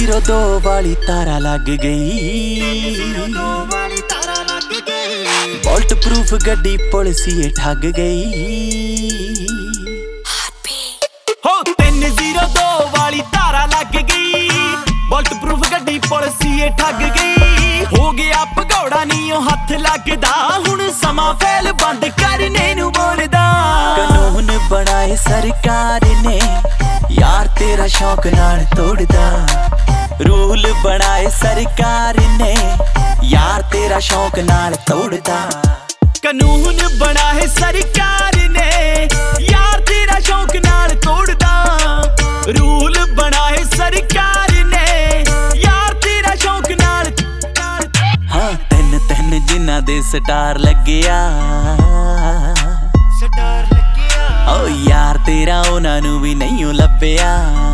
302 वाली तारा लग गई। बोल्ट प्रूफ गड्डी पुलिसिए ठग गई। हो 302 वाली तारा लग गई। बोल्ट प्रूफ गड्डी पुलिसिए ठग गई। हो गया भगौड़ा नी हथ लगदा, हुण समा फैल बंद करने नू बोलदा। कानून बनाए सरकार ने यार तेरा शौक नाल तोड़दा। रूल बनाए सरकार ने यार तेरा शौक नाल तोड़दा। कानून बनाए सरकार ने यार तेरा शौक नाल तोड़दा। रूल बनाए सरकार ने यार तेरा शौक नाल। हाँ तिन तिन जिन्ना दे स्टार लग्गिया। ओ यार तेरा उन्हां नू भी नहीं लभ्या।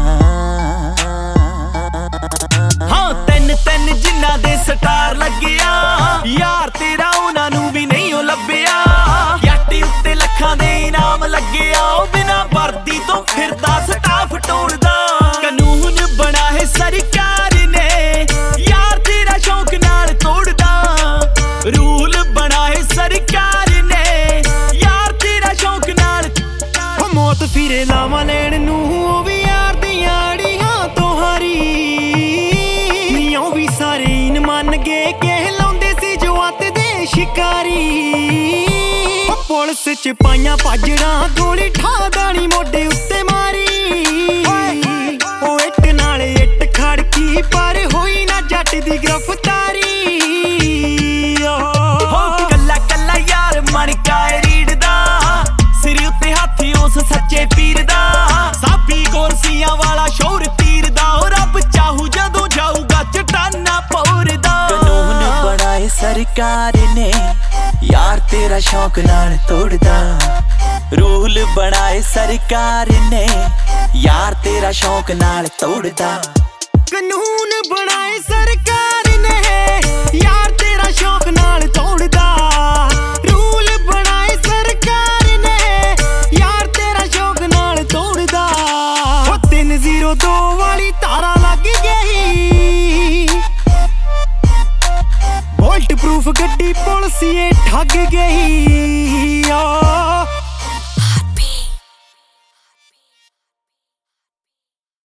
हाँ तिन तिन जिन्ना दे स्टार लग्गिया। यार तेरा उन्हां नू भी नहीं लभ्या। याटी उत्ते लखां दे इनाम लग्गिया। बिना वर्दी तो फिरदा स्टाफ टोलदा। कानून बनाए सरकार ने यार तेरा शौक नाल तोड़दा। रूल बनाए सरकार ने यार तेरा शौक नाल। मौत फिरे लावा लैण नू भी यार दियां अड़ियां तो हारी। नियों भी सारे इन मन गए कहलाउंदे सी जो अत दे शिकारी। पुलिस च पाइयां भाजड़ां गोली ठा दानी मोढे उत्ते मारी। ओ इट नाल इट खड़की पर होई ना जट दी गिरफ्तारी। कल्ला कल्ला यार मन काए रीड़ दा, सिर उत्ते हाथी उस सच्चे पीर दा। साबी गोरसियां वाला शोर तीर दा। रब चाहू जदों जाऊगा चटाना पौर दा। कानून बनाए सरकार ने यार तेरा शौक नाल तोड़दा। रूल बनाए सरकार ने यार तेरा शौक नाल तोड़दा।